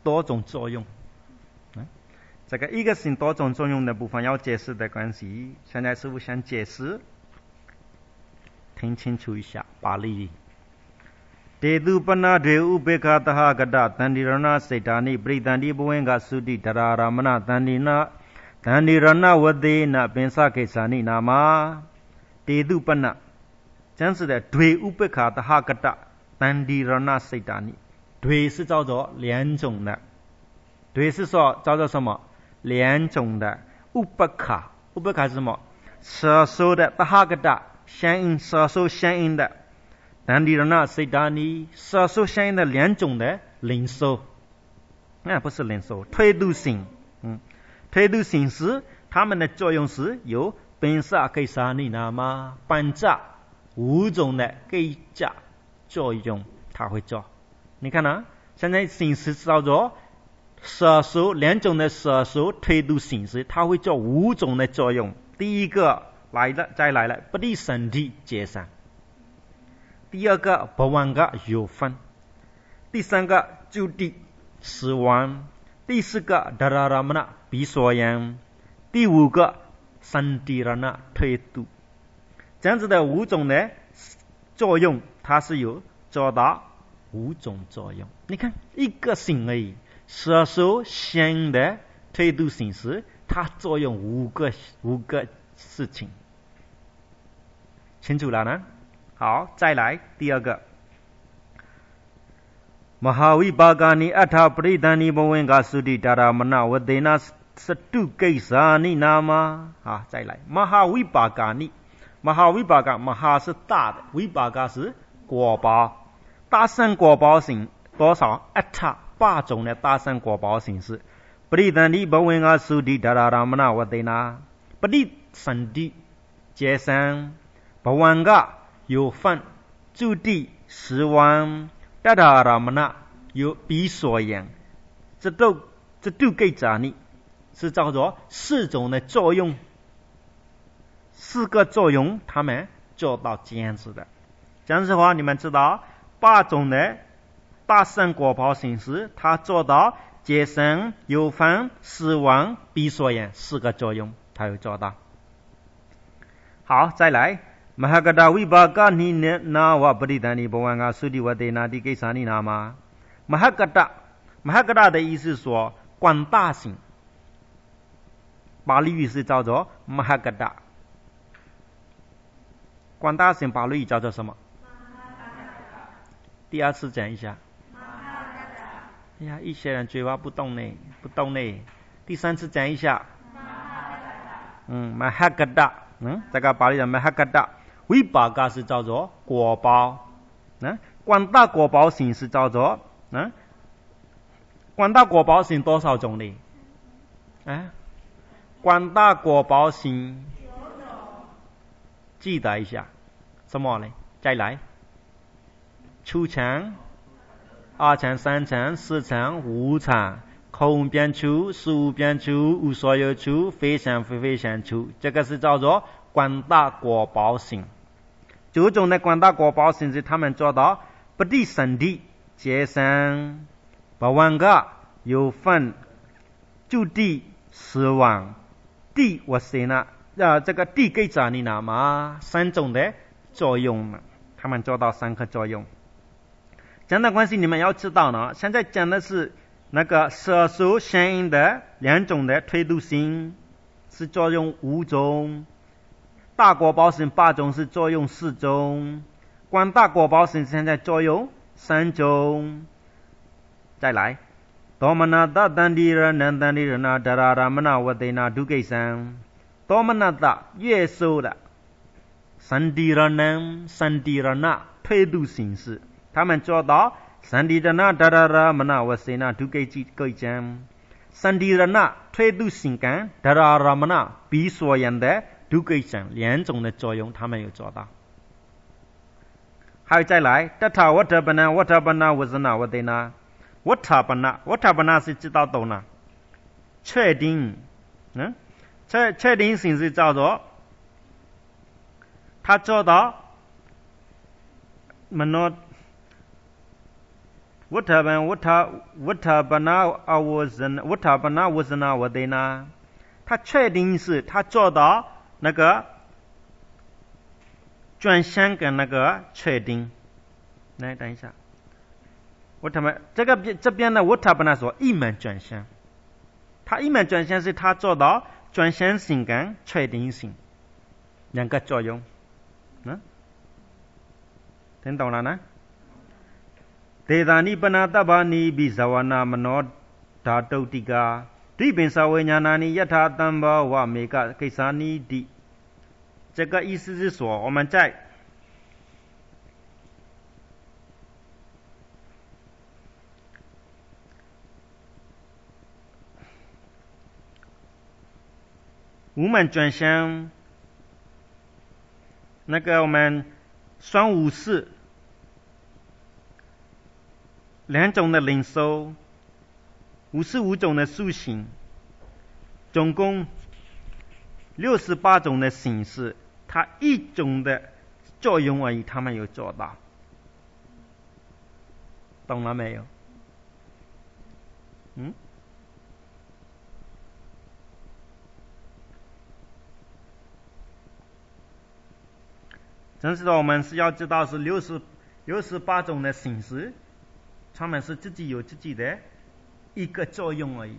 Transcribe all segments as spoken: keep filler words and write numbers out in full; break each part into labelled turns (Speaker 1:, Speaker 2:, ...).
Speaker 1: 多种作用。嗯，这个一个性多种作用的部分要解释的关系，现在师父想解释，听清楚一下巴利。တေတုပနာဒေဥပေက္ခတဟကတတန္တိရဏစေတာနိပရိတန္တိဘဝင်္ဂသုတိတရာရမဏတန္တိနတန္တိရဏဝတေနပင်စကိစ္ဆာနိနာမတေတုပန真是的对ဥပေက္ခတဟကတတန္တိရဏစေတာနိ对是叫做两种的，对是说叫做什么两种的ဥပေက္ခဥပေက္ခ是什么舍受的ต哈个的相应舍受相应的但地人呢谁打你舍受相应的两种的领受那不是领受推度性嗯推度性是它们的作用是由本色给啥你那么本质五种的给加作用它会做你看呢现在形式叫做舍受两种的舍受推度形式它会做五种的作用第一个来了再来了不离身体解散第二个不忘个有分第三个就地死亡第四个达拉拉玛那比索样第五个三地拉那推度这样子的五种的作用它是有做到五种作用你看一个性而已舍受相应的推度形式它作用五个五个事情清楚了呢好再来第二个Mahavibhagani atha pridhani bhavengha suddhi dharamana vadena sattu kaisani nama 好再来 Mahavibhagani Mahavibhaga Maha 是大的 Vibhaga 是果报大乘果报性多少 atha 八种的大乘果报形式 pridhani bhavengha suddhi dharamana vadena 不离身体解散 bhavengha 有分住地死亡达达拉玛那有比所言这都这都给咋呢是叫做四种的作用四个作用他们做到这样子的这样子的话你们知道八种的大乘果报形式它做到解生有分死亡比所言四个作用它有做到好再来Mahagada vibhaga ni na wa paridhani bhavanga suddhi vadena di kaisani nama Mahagada Mahagada 的意思是说广大性巴利语是叫做 Mahagada 广大性巴利语叫做什么第二次讲一下哎呀一些人嘴巴不动呢不动呢第三次讲一下嗯 Mahagada 嗯这个巴利语 Mahagada Vibhaga 是叫做果报嗯广大果报性是叫做嗯广大果报性多少种呢哎广大果报性记得一下什么呢再来初层二层三层四层五层空边处数边处无所有处非想非非想处这个是叫做广大果报性九种的广大果报性是他们做到不离身体解散不忘个有分就地死亡地我谁呢呃这个地给咋你呢嘛三种的作用呢他们做到三个作用这样的关系你们要知道呢现在讲的是那个舍受相应的两种的推度性是作用五种大果报性八种是作用四种广大果报性现在作用三种再来多玛那达丹地人南丹地人那达拉拉玛那瓦德那都给上多玛那达月受的三地人南三地人那推度形式他们做到三地人那达拉拉玛那瓦德那都给几个讲三地人那推度性感达拉拉玛那比所言的都可以讲两种的作用他们有做到还有再来达塔瓦塔巴那瓦塔巴那瓦斯那瓦德那瓦塔巴那瓦塔巴那是知道懂了确定嗯确确定性是叫做他做到 menurut Uttaban Utta Uttabana Awazana Uttabana Wazana Wadena， 他确定是他做到那个转向跟那个确定。来，等一下，我他们这个这边呢，我他本来说一门转向，他一门转向是他做到转向性跟确定性两个作用，嗯，听懂了呢？Dedani panatapani bisawana mano dhatutika dvipinsaviññānani yatha tamba wa meka kisani di。 这个意思是说，我们在我们转向那个我们算五四两种的零售，五十五种的属性，总共六十八种的形式，它一种的作用而已，他们有做到，懂了没有？嗯？真是的，我们是要知道是六十六十八种的形式，他们是自己有自己的一个作用而已。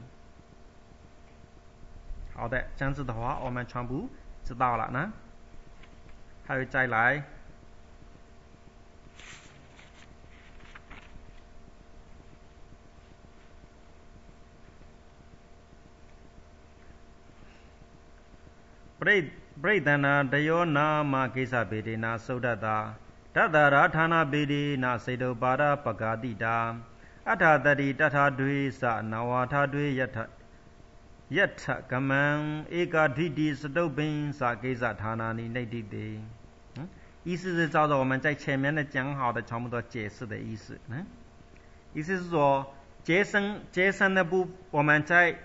Speaker 1: 好的，这样子的话，我们全部知道了呢。还有再来，Pradana Dayona Makisa Bedina Sodata Tadara Thana Bedina Sedobara Pagadita Atadari Tata Dvisa Nawata Dvi Yatha Yatha Kamang Eka Didi Sedobin Sakisa Thana Ni Nedide。 意思是照着我们在前面的讲好的全部都解释的意思。嗯，意思是说节省节省的部我们在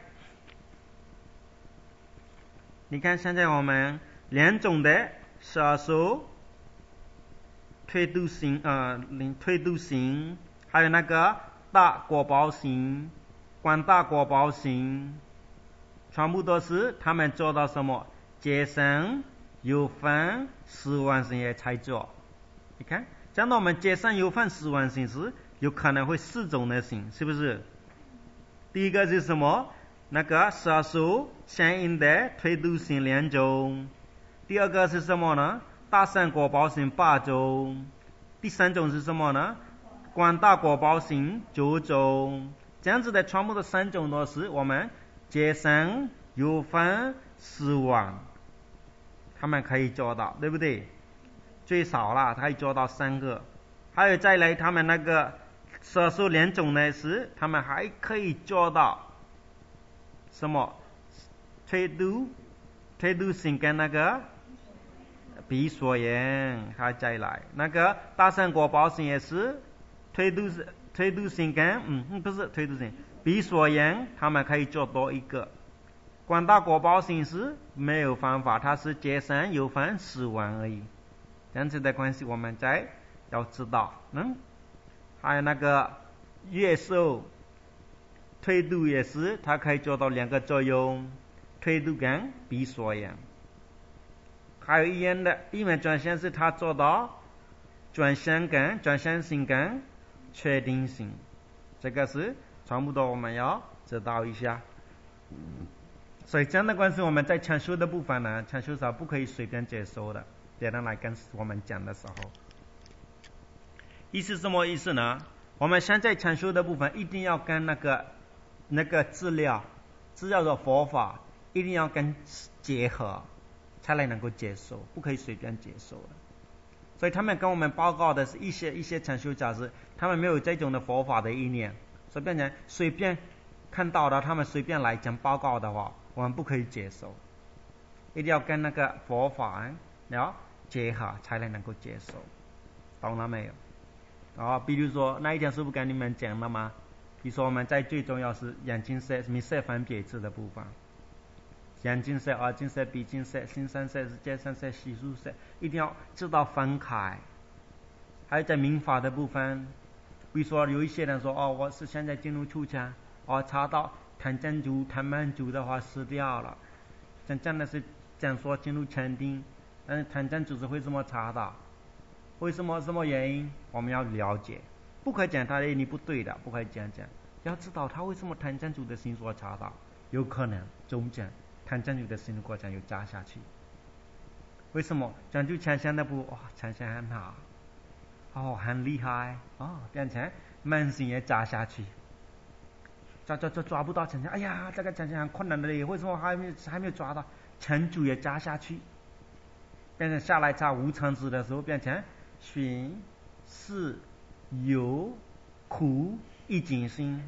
Speaker 1: 你看现在我们两种的杀手推度型呃推度型，还有那个大果包型广大果包型，全部都是他们做到什么节省有分十万型也才做。你看讲到我们节省有分十万型时，有可能会四种的型，是不是？第一个是什么？那个杀手相应的推度型两种。第二个是什么呢？大散果包型八种。第三种是什么呢？广大果包型九种。这样子的全部的三种都是我们节省有分十万，他们可以做到，对不对？最少啦，可以做到三个。还有再来，他们那个杀手两种呢是，他们还可以做到什么？推度推度型跟那个闭锁眼，还再来那个大散果包型也是推度推度型跟嗯不是推度型闭锁眼，他们可以做多一个。广大果包型是没有方法，它是节省有分十万而已。这样子的关系我们再要知道。嗯，还有那个月寿推度也是，它可以做到两个作用，推度跟闭锁眼。还有一样的一门转向是它做到转向跟转向性跟确定性，这个是全部都我们要知道一下。所以这样的关系我们在阐述的部分呢，阐述上不可以随便接收的，别人来跟我们讲的时候，意思什么意思呢？我们现在阐述的部分一定要跟那个那个资料资料的佛法一定要跟结合，才来能够接受，不可以随便接受的。所以他们跟我们报告的是一些一些阐述家是，他们没有这种的佛法的意念，随便讲随便看到的，他们随便来讲报告的话，我们不可以接受，一定要跟那个佛法要结合才能够接受，懂了没有？哦，比如说那一天师父跟你们讲了吗？比如说我们在最重要是眼镜色、密色分别字的部分，眼镜色、耳镜色、鼻镜色、心三色、界三色、习数色，一定要知道分开。还有在民法的部分， 比如说有一些人说哦，我是现在进入初禅，哦，查到贪嗔足贪慢足的话死掉了，真正的是讲说进入禅定，但是贪嗔足是为什么查到？为什么什么原因？我们要了解，不可以讲他哎你不对的，不可以这样讲，要知道他为什么贪嗔足的心所查到，有可能中间贪嗔足的心过程又扎下去。为什么专注禅相的不哇禅相很好，哦很厉害哦，变成慢性也扎下去，抓抓抓抓不到禅相，哎呀这个禅相很困难的嘞，为什么还没还没有抓到？禅主也扎下去，变成下来查无常字的时候变成寻是有苦一境心，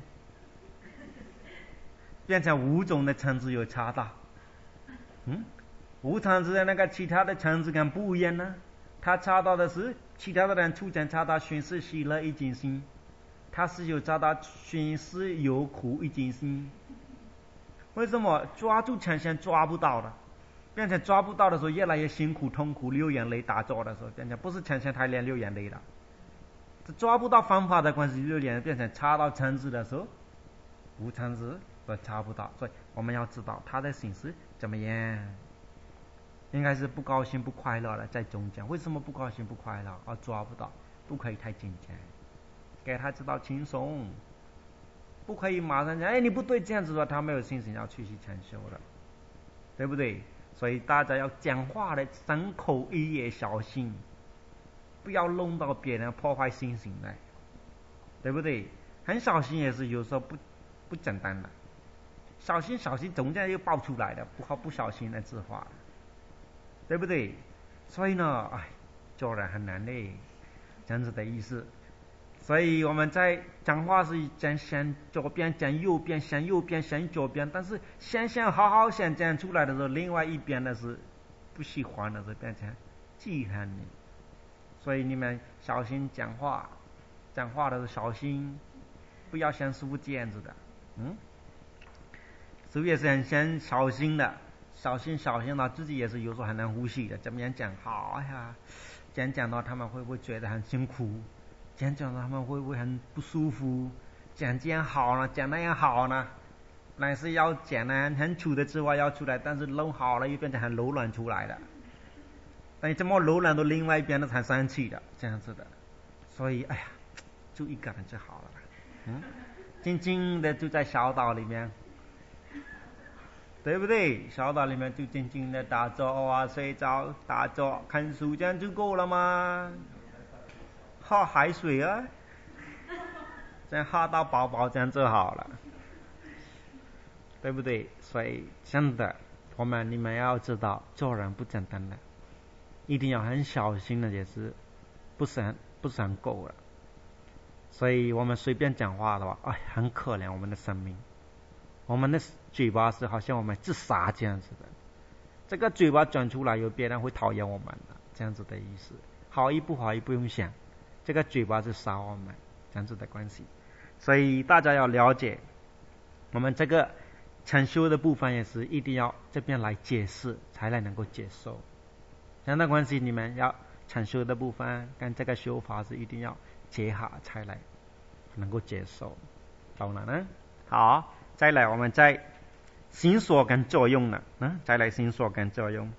Speaker 1: 变成五种的层次有查到。嗯，无常字的那个其他的层次跟不一样呢，他查到的是其他的人出现查到寻是喜乐一境心，他是有查到寻是有苦一境心。为什么抓住呈现抓不到的，变成抓不到的时候越来越辛苦痛苦流眼泪打坐的时候变成不是呈现太连流眼泪了，这抓不到方法的关系流眼变成查到层次的时候无常字都查不到，所以我们要知道他的心是怎么样，应该是不高兴不快乐的在中间。为什么不高兴不快乐？哦，抓不到，不可以太紧张，给他知道轻松，不可以马上讲哎你不对这样子的，他没有信心要继续禅修了，对不对？所以大家要讲话的三口一也小心，不要弄到别人破坏信心来，对不对？很小心也是有时候不不简单的，小心小心中间又爆出来的，不好不小心的字话，对不对？所以呢，哎，做人很难嘞，这样子的意思。所以我们在讲话是讲向左边讲右边，向右边向左边，但是想想好好想讲出来的时候，另外一边的是不喜欢的时候变成记恨你。所以你们小心讲话，讲话的时候小心，不要像师父这样子的，嗯，师父也是很很小心的，小心小心到自己也是有时候很难呼吸的，怎么样讲好呀？讲讲到他们会不会觉得很辛苦？讲讲到他们会不会很不舒服？讲这样好呢，讲那样好呢？本来是要讲呢很粗的字话要出来，但是弄好了又变成很柔软出来的。那你这么柔软到另外一边的才生气的，这样子的。所以哎呀，就一个人就好了。嗯，静静的就在小岛里面，对不对？小岛里面就静静的打坐啊，睡着打坐看书，这样就够了吗？喝海水啊，这样喝到饱饱，这样就好了，对不对？所以真的，我们你们要知道，做人不简单的，一定要很小心的，也是不是很不是很够了。所以我们随便讲话的话，哎，很可怜我们的生命，我们的嘴巴是好像我们自杀这样子的，这个嘴巴转出来，有别人会讨厌我们的，这样子的意思。好意不好意不用想，这个嘴巴是杀我们，这样子的关系。所以大家要了解，我们这个禅修的部分也是一定要这边来解释，才来能够接受。这样的关系，你们要禅修的部分跟这个修法是一定要结合才来能够接受，懂了呢？好，再来我们再心所跟作用了，嗯，再来心所跟作用，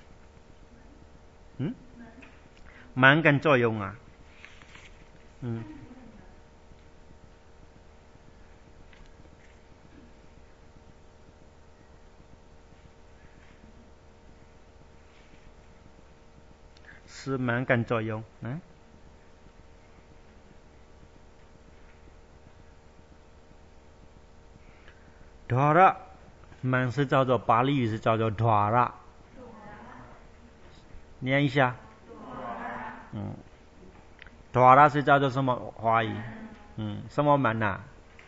Speaker 1: 嗯，门跟作用啊，嗯。是门跟作用，嗯，dwara 门是叫做巴利语是叫做 dwara， 念一下，嗯 dwara 是叫做什么华语？嗯，什么门啊？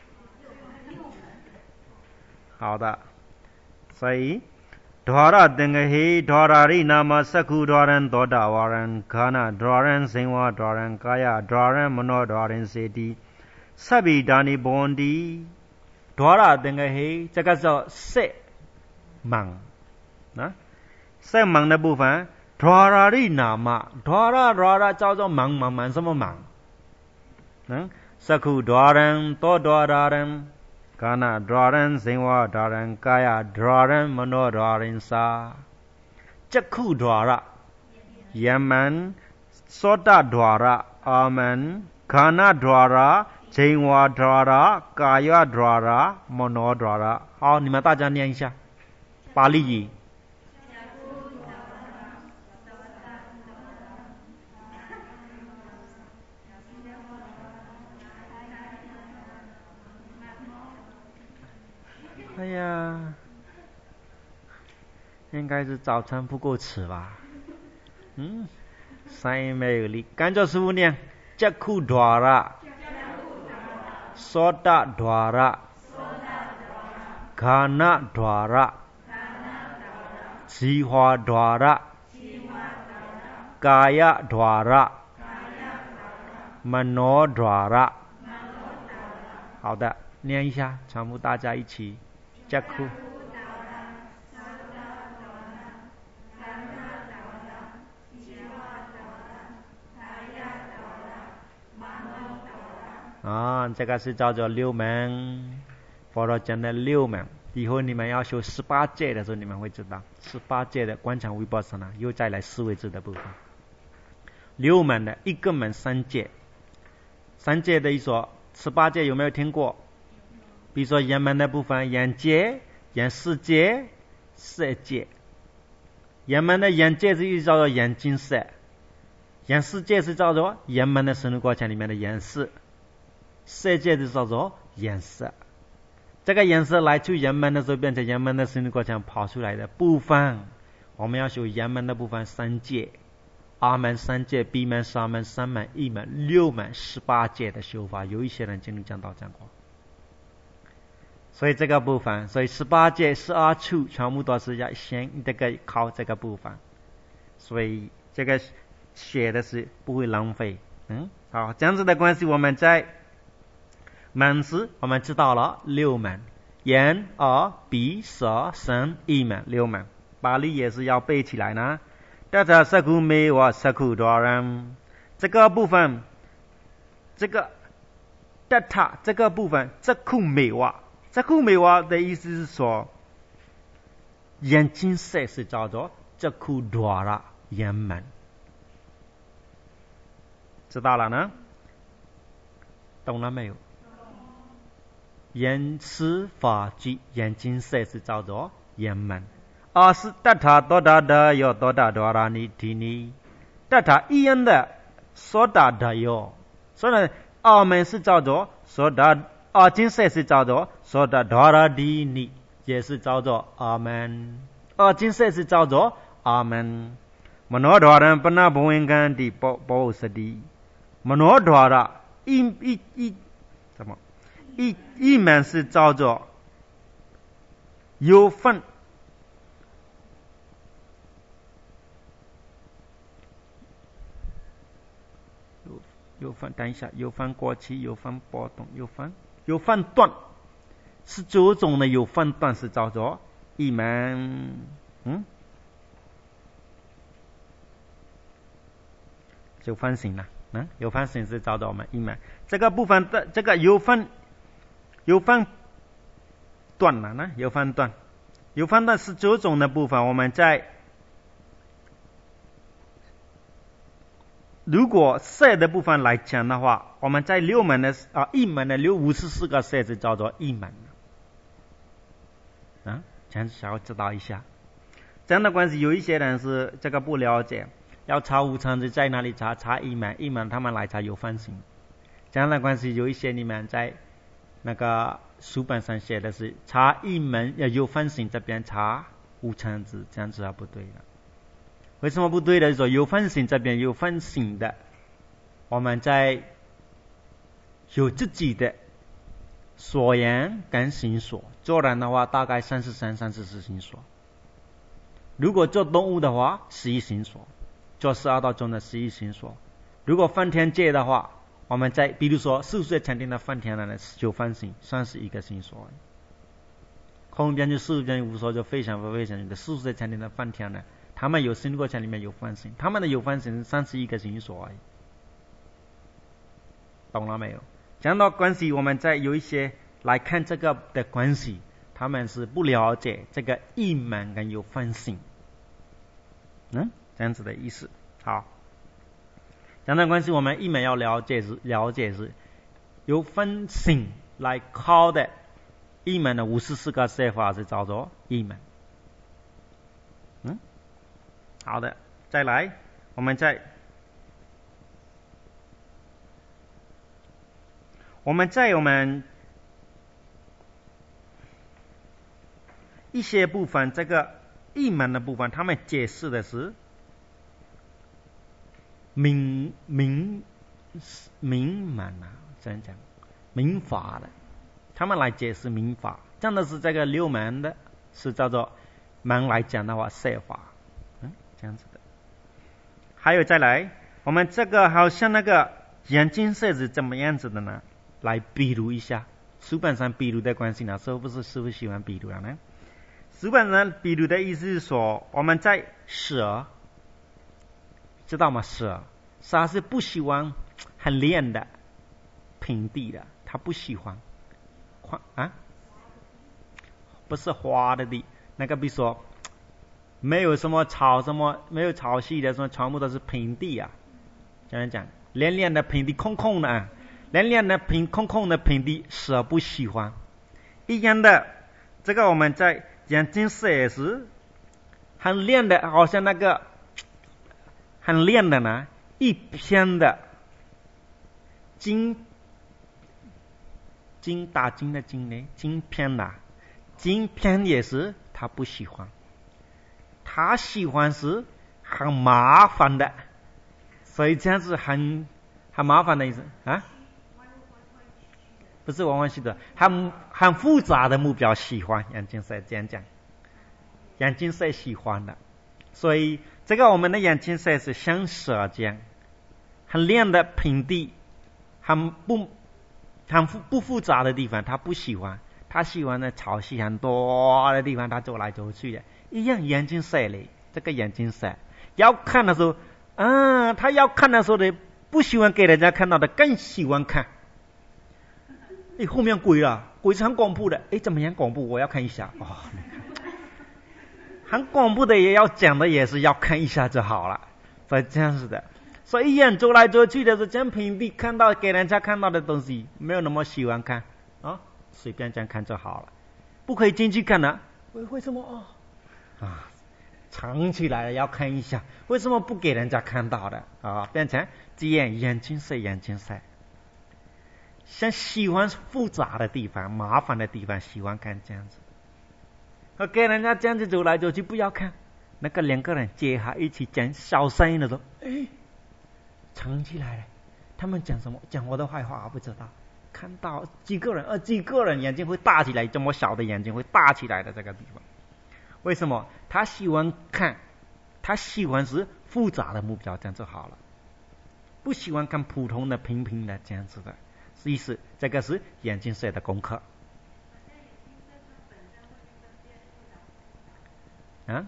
Speaker 1: 好的，所以 dwara 等个嘿 dwara 里那么色库 dwaran 多大 waran kana dwaran 生活 dwaran kaya dwaran mano dwaran စေတီစဗ္ဗိဒါနိဘဝန္တိdwara 等个嘿，这个叫色门，啊，色门的部分 dwara 里那么 dwara dwara 叫做门门门什么门？嗯 sakhu dwaran to dwaran kana dwaran zingwa dwaran kaya dwaran mano dwaran sa chakhu dwara yaman sota dwara aman kana dwara zingwa dwara kaya dwara mano dwara 好，你们大家念一下巴利语。哎呀，应该是早餐不够吃吧？嗯，声音没有力，跟着师傅念：Jakku dwara, Sota dwara, Ghana dwara, Jiwa dwara, Kaya dwara, Mano dwara。好的，念一下，全部大家一起。Jakku。啊，这个是叫做六门，佛陀讲的六门。以后你们要修十八戒的时候，你们会知道十八戒的观想维波斯呢，又再来思维智的部分。六门的一个门三戒，三戒的一说，十八戒有没有听过？比如说眼门的部分，眼戒、眼视戒、色戒。眼门的眼戒是又叫做眼睛色，眼视戒是叫做眼门的神通过程里面的眼视，色戒是叫做眼色。这个颜色来去眼门的时候，变成眼门的神通过程跑出来的部分，我们要修眼门的部分三戒，阿门三戒、闭门、沙门、三门、一门、六门、十八戒的修法，有一些人经历讲道讲过。所以这个部分，所以十八戒、十二处全部都是要先这个靠这个部分，所以这个学的是不会浪费。嗯，好，这样子的关系，我们在门时我们知道了六门，眼、耳、鼻、舌、身、意门六门，巴利也是要背起来呢。大家萨库梅瓦萨库多人，这个部分，这个达塔这个部分，萨库梅瓦。萨库梅瓦的意思是说，眼睛色是叫做萨库多拉眼门，知道了呢？懂了没有？眼视法具，眼睛色是叫做眼门。二是达塔多达的有多达多拉尼提尼，达塔一样的所达的有，所以呢，二门是叫做所达。二金色是叫做说的多拉迪尼，也是叫做阿门。二金色是叫做阿门。摩多人不那不应该的保保是的，摩多人一一一什么一一门是叫做有分。有有分，等一下，有分过期，有分波动，有分。有分段是九种的，有分段是叫做一门，嗯，有分型了，嗯，有分型是叫做我们一门。这个部分的这个有分有分段了呢，有分段，有分段是九种的部分，我们在如果色的部分来讲的话，我们在六门的啊一门的六五十四个色是叫做一门，啊，这样想要知道一下。这样的关系，有一些人是这个不了解，要查无常是在哪里查？查一门，一门他们来查有分型。这样的关系，有一些你们在那个书本上写的是查一门要有分型，这边查无常字，这样子是不对的。为什么不对的？说有分型这边有分型的，我们在有自己的所言跟行所，做人的话大概三十三、三十四行所。如果做动物的话，十一行所；做十二道中的十一行所。如果分天界的话，我们在比如说四十岁成定的分天人的九分行，算是一个行所。空边就四十边无所就非常不非常的四十岁成定的分天人。他们有生过程里面有分型，他们的有分型三十一个行所而已，懂了没有？ 讲到关系，我们再有一些来看这个的关系，他们是不了解这个一门跟有分性，嗯，这样子的意思。好，讲到关系，我们一门要了解是了解是有分性来考的一门的五十四个写法是叫做一门。嗯，好的，再来，我们再。我们在我们一些部分，这个一门的部分，他们解释的是民民民门啊，这样讲民法的，他们来解释民法，讲的是这个六门的，是叫做门来讲的话写法，嗯，这样子的。还有再来，我们这个好像那个眼睛色是怎么样子的呢？来比如一下，书本上比如的关系呢，是不是师父喜欢比如了呢？书本上比如的意思是说，我们在蛇，知道吗？蛇，蛇是不喜欢很练的平地的，他不喜欢，啊，不是滑的地，那个比如说没有什么草，什么没有草系的，什么全部都是平地啊，这样讲，练练的平地，空空的啊。连连的平空空的平地，蛇不喜欢。一样的，这个我们在眼睛色也是很亮的，好像那个很亮的呢，一片的金金打金的金呢，金片的金片也是他不喜欢，他喜欢是很麻烦的，所以这样子很很麻烦的意思啊。不是弯弯曲的，很很复杂的目标喜欢，眼睛色这样讲，眼睛色喜欢的，所以这个我们的眼睛色是像蛇这样，很亮的平地，很不很不复杂的地方，他不喜欢，他喜欢的潮汐很多的地方，他走来走去的，一样眼睛色里，这个眼睛色要看的时候，嗯，他要看的时候呢，不喜欢给人家看到的，更喜欢看。哎，后面鬼了，鬼是很恐怖的。哎，怎么样恐怖？我要看一下。哦，你看，很恐怖的也要讲的也是要看一下就好了。所以这样子的，所以一眼走来走去的时候，这样平地看到给人家看到的东西，没有那么喜欢看啊，随便这样看就好了，不可以进去看呢。为为什么啊？啊，藏起来了要看一下，为什么不给人家看到的啊？变成这样眼睛色眼睛色。像喜欢复杂的地方、麻烦的地方，喜欢看这样子。我给人家这样子走来走去，不要看。那个两个人接下一起讲小声音的时候，哎，藏起来了。他们讲什么？讲我的坏话，不知道。看到几个人，呃，几个人眼睛会大起来，这么小的眼睛会大起来的这个地方。为什么？他喜欢看，他喜欢是复杂的目标，这样就好了。不喜欢看普通的、平平的这样子的。意思，这个是眼睛色的功课。啊？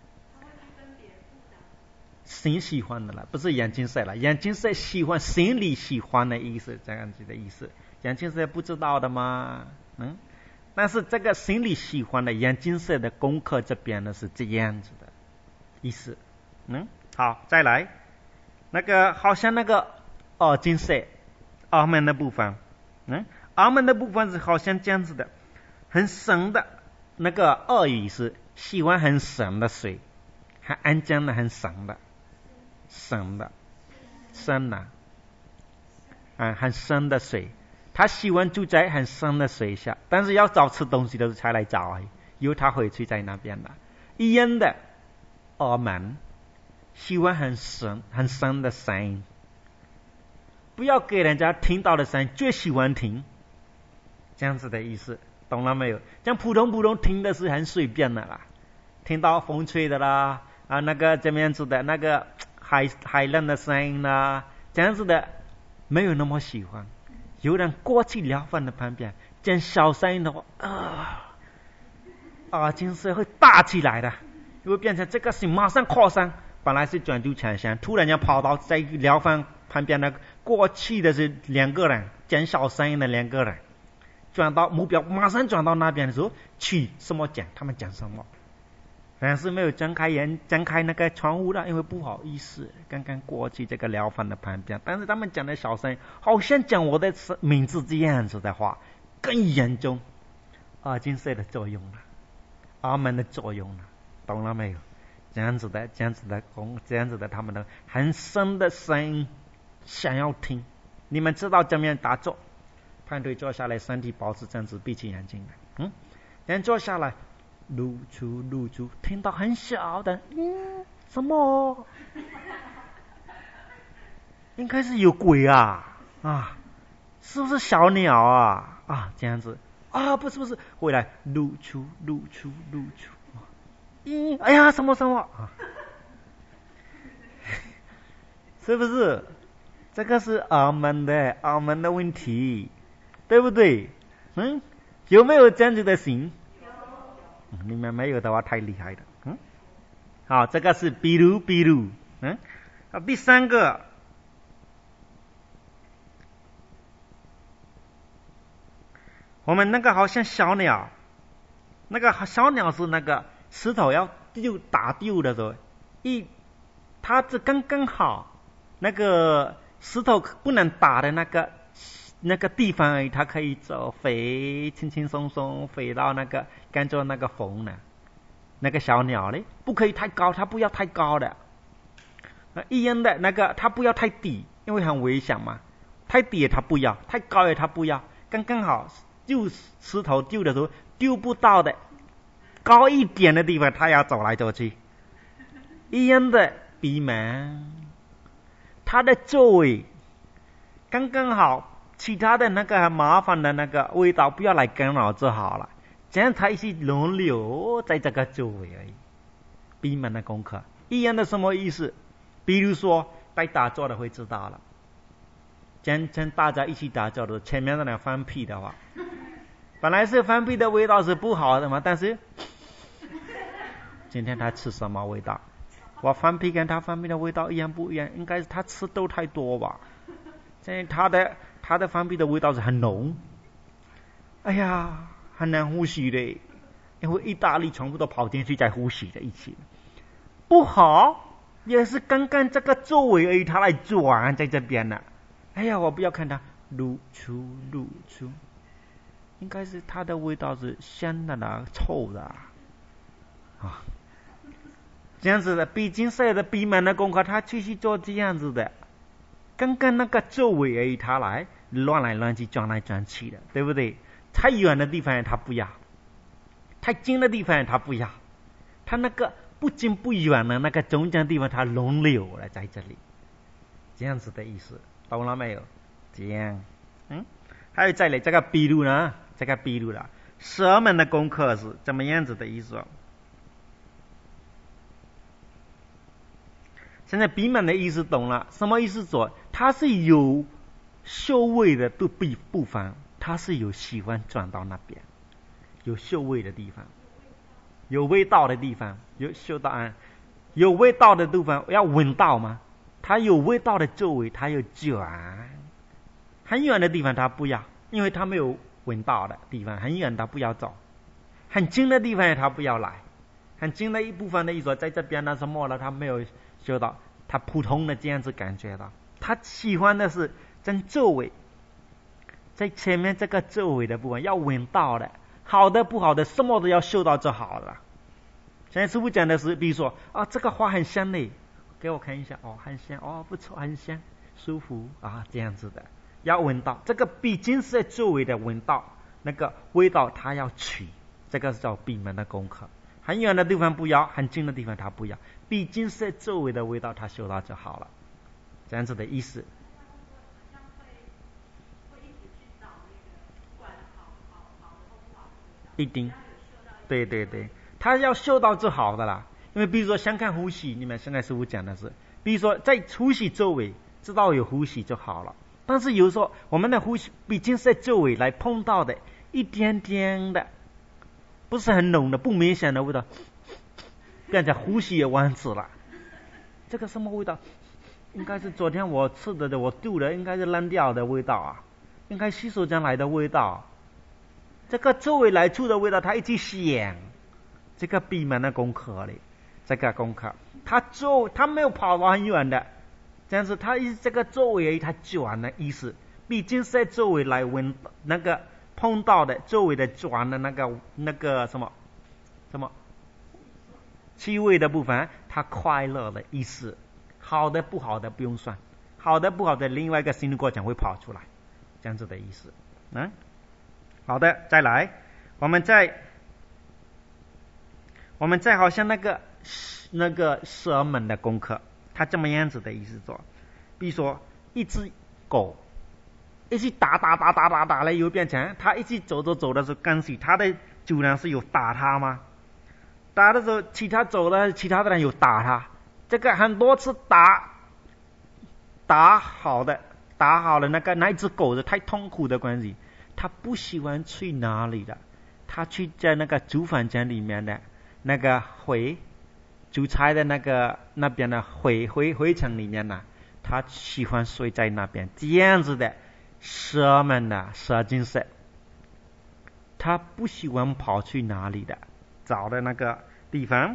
Speaker 1: 心喜欢的了，不是眼睛色了。眼睛色喜欢，心里喜欢的意思，这样子的意思。眼睛色不知道的吗？嗯。但是这个心里喜欢的眼睛色的功课这边呢是这样子的意思。嗯，好，再来，那个好像那个耳睛色。耳门的部分，嗯，耳门的部分是好像这样子的，很深的，那个鳄鱼是喜欢很深的水，很安静的，很深的，深的，深的，啊，很深的水，他喜欢住在很深的水下，但是要找吃东西的时候才来找而已，因为他回去在那边的。一样的，耳门喜欢很深很深的声音。不要给人家听到的声音，最喜欢听，这样子的意思，懂了没有？像普通普通听的是很随便的啦，听到风吹的啦，啊那个怎么样子的，那个海海浪的声音啦，这样子的没有那么喜欢。有人过去聊饭的旁边，讲小声音的话，啊，耳睛是会大起来的，就会变成这个是马上扩散，本来是专注强项，突然间跑到在聊饭旁边的过去的是两个人，讲小声音的两个人，转到目标，马上转到那边的时候，去什么讲，他们讲什么，但是没有睁开眼，睁开那个窗户了，因为不好意思，刚刚过去这个疗房的旁边，但是他们讲的小声，好像讲我的名字这样子的话，更严重，二金色的作用了，阿门的作用了，懂了没有？这样子的，这样子的功，这样子的，他们的很深的声音想要听。你们知道怎么样打坐？盘腿坐下来，身体保持正直，闭起眼睛来。嗯，人坐下来，露出露出，听到很小的，嗯，什么？应该是有鬼啊啊！是不是小鸟啊啊？这样子啊？不是不是，回来露出露出露出。咦，哎呀，什么什么啊？是不是？这个是耳门的耳门的问题，对不对？嗯，有没有这样子的行？有。你们没有的话，太厉害了。嗯，好，这个是比如比如，嗯，啊，第三个，我们那个好像小鸟，那个小鸟是那个石头要丢打丢的时候，一，它这刚刚好，那个石头不能打的那个那个地方而已，它可以走飞，轻轻松松飞到那个跟着那个风呢。那个小鸟呢，不可以太高，它不要太高的。一样的那个，它不要太低，因为很危险嘛。太低也它不要，太高也它不要，刚刚好。丢石头丢的时候丢不到的，高一点的地方它要走来走去。一样的闭门，它的座位刚刚好，其他的那个很麻烦的那个味道不要来干扰就好了，这样才是轮流在这个座位而已。闭门的功课一样的什么意思？比如说在打坐的会知道了，真正大家一起打坐的，前面的人放屁的话，本来是放屁的味道是不好的嘛，但是今天他吃什么味道？我放屁跟他放屁的味道一样不一样？应该是他吃豆太多吧？现在他的他的放屁的味道是很浓，哎呀，很难呼吸的，因为意大利全部都跑进去在呼吸的一起，不好，也是刚刚这个座位而已，他来转在这边呢。哎呀，我不要看他露出露出。应该是它的味道是香的啦，臭的啊，啊，这样子的。毕竟所有的闭门的功课，他继续做这样子的。刚刚那个座位而已，他来乱来乱去，转来转去的，对不对？太远的地方他不要，太近的地方他不要，他那个不近不远的那个中间地方，他轮流了在这里，这样子的意思，懂了没有？这样，嗯，还有再来这个比如呢？这个比如了，蛇门的功课是怎么样子的意思？现在闭门的意思懂了，什么意思做？它是有嗅味的部分，它是有喜欢转到那边，有嗅味的地方，有味道的地方，有嗅到啊，有味道的地方要闻到吗？它有味道的周围，它有转，很远的地方它不要，因为它没有闻到的地方，很远他不要走，很近的地方他不要来，很近的一部分的意思在这边呢什么了，他没有修到，他普通的这样子感觉到，他喜欢的是在周围，在前面这个周围的部分要闻到的，好的不好的什么都要嗅到就好了。现在师父讲的是，比如说啊，这个花很香嘞，给我看一下，哦，很香，哦，不错，很香，舒服啊，这样子的。要闻到这个毕竟是在周围的闻到那个味道，它要取，这个是叫闭门的功课。很远的地方不要，很近的地方它不要，毕竟是在周围的味道，它嗅到就好了，这样子的意思。一定，对对对，他要嗅到就好的啦。因为比如说想看呼吸，你们现在师父讲的是，比如说在呼吸周围知道有呼吸就好了。但是有时候我们的呼吸毕竟是在周围来碰到的，一点点的，不是很浓的，不明显的味道，变成呼吸也忘记了。这个什么味道？ 应该是昨天我吃的的，我丢的应该是烂掉的味道啊，应该洗手间来的味道。这个周围来处的味道，他一直想。这个闭门的功课里，这个功课，他周他没有跑到很远的，这样子他一这个周围他转的意思，毕竟在周围来闻那个碰到的周围的转的那个那个什么什么气味的部分，他快乐的意思。好的不好的不用算，好的不好的另外一个心理过程会跑出来，这样子的意思。嗯，好的，再来，我们再我们再好像那个那个蛇门的功课，他这么样子的意思做，比如说一只狗一直打打打打打打了右边墙，他一直走走走的时候，跟随他的主人是有打他吗？打的时候，其他走了，其他的人有打他。这个很多次打打好的，打好了那个那一只狗的太痛苦的关系，他不喜欢去哪里的，他去在那个煮饭间里面的那个灰煮菜的那个那边的灰灰灰尘里面呢，他喜欢睡在那边。这样子的蛇们呢，蛇精色，他不喜欢跑去哪里的，找的那个地方。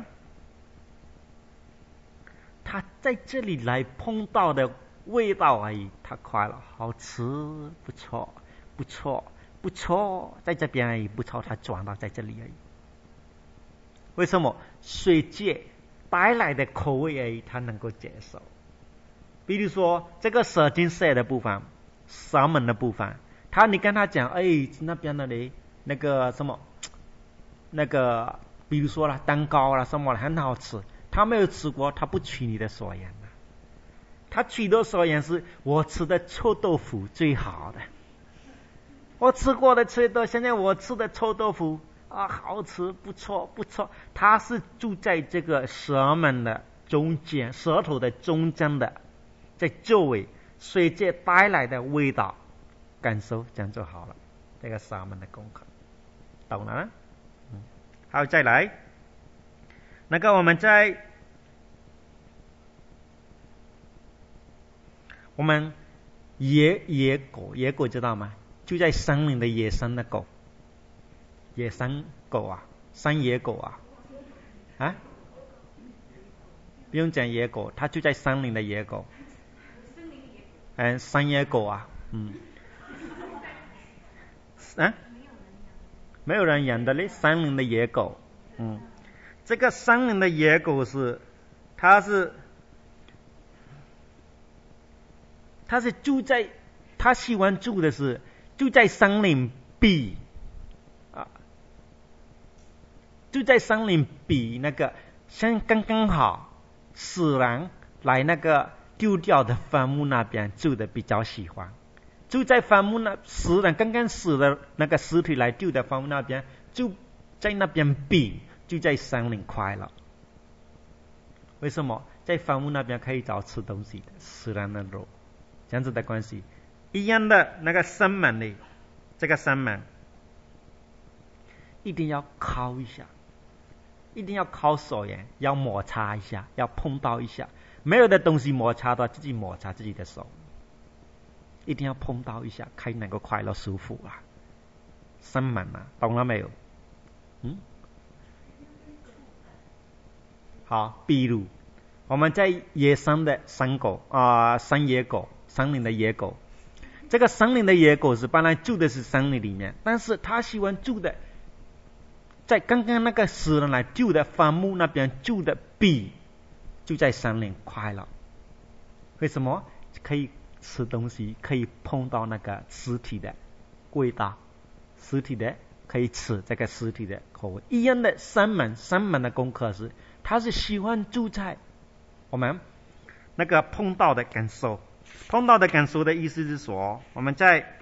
Speaker 1: 他在这里来碰到的味道而已，他快乐，好吃，不错，不错，不错，在这边而已，不错，他转到在这里而已。为什么？水界带来的口味而已，他能够接受。比如说这个蛇精色的部分，蛇门的部分，他你跟他讲，哎，那边的嘞，那个什么，那个，比如说啦，蛋糕啦什么啦，很好吃。他没有吃过，他不取你的所言的。他取的所言是我吃的臭豆腐最好的，我吃过的臭豆，现在我吃的臭豆腐啊，好吃，不错不错。他是住在这个舌门的中间，舌头的中间的，在周围水界带来的味道感受，这样就好了。这个舌门的功课，懂了？嗯，好，再来。那个我们在我们野野狗，野狗知道吗？就在森林的野生的狗，野生狗啊，山野狗啊，啊，不用讲野狗，它就在森林的野狗，嗯，山野狗啊，嗯，啊，没有人养的嘞，森林的野狗，嗯。这个森林的野狗是，它是，它是住在，它喜欢住的是住在森林比，啊，住在森林比那个像刚刚好死人来那个丢掉的坟墓那边住的比较喜欢，住在坟墓那死人刚刚死的那个尸体来丢的坟墓那边，就在那边比。就在森林快乐，为什么？在坟墓那边可以找吃东西的死人的肉，这样子的关系一样的。那个生门里，这个生门一定要敲一下，一定要敲手眼，要摩擦一下，要碰到一下。没有的东西摩擦到自己摩擦自己的手，一定要碰到一下，才能够快乐舒服啊。生门啊，懂了没有？嗯。好，比如我们在野生的山狗啊、呃，山野狗，森林的野狗。这个森林的野狗是本来住的是森林里面，但是它喜欢住的，在刚刚那个死人来丢的坟墓那边住的比就在森林快乐。为什么？可以吃东西，可以碰到那个尸体的味道，尸体的可以吃这个尸体的口味。一样的山门，山门的功课是。他是喜欢住在我们那个碰到的感受，碰到的感受的意思是说，我们在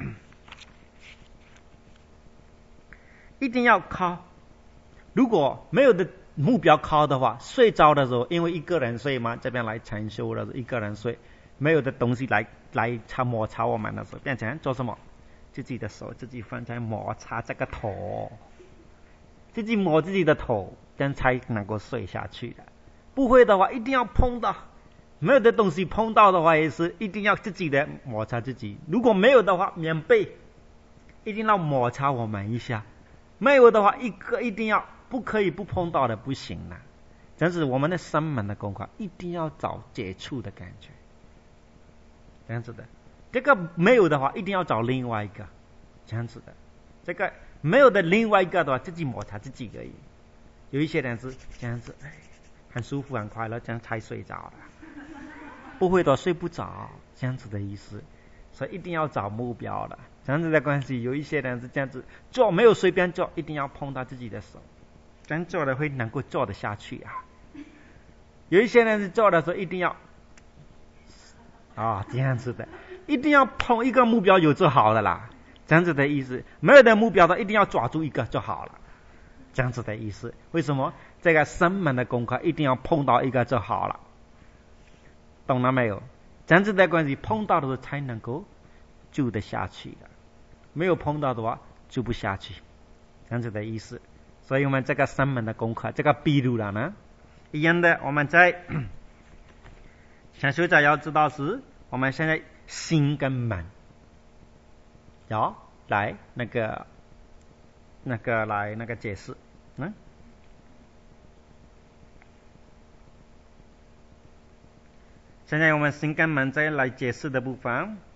Speaker 1: 一定要靠，如果没有的目标靠的话，睡着的时候，因为一个人睡嘛，这边来禅修的时候一个人睡，没有的东西来来擦摩擦我们的时候，变成做什么？自己的手自己放在摩擦这个头，自己摸自己的头。这样才能够睡下去的，不会的话，一定要碰到没有的东西碰到的话，也是一定要自己的摩擦自己。如果没有的话，棉被一定要摩擦我们一下。没有的话，一个一定要不可以不碰到的，不行了。这是我们的生门的功课，一定要找接触的感觉，这样子的。这个没有的话，一定要找另外一个，这样子的。这个没有的另外一个的话，自己摩擦自己而已。有一些人是这样子，哎，很舒服很快乐，这样才睡着了。不会的睡不着，这样子的意思。所以一定要找目标的，这样子的关系。有一些人是这样子做，没有随便做，一定要碰到自己的手，这样做的会能够做得下去啊。有一些人是做的时候一定要啊、哦、这样子的，一定要碰一个目标有就好了啦，这样子的意思。没有的目标的，一定要抓住一个就好了，这样子的意思。为什么？这个生门的功课一定要碰到一个就好了，懂了没有？这样子的关系，碰到的时候才能够住得下去的，没有碰到的话住不下去，这样子的意思。所以我们这个生门的功课，这个比如了呢，一样的，我们在想学者要知道是，我们现在心跟门要来那个那个来那个解释，嗯。现在我们心跟门再来解释的部分，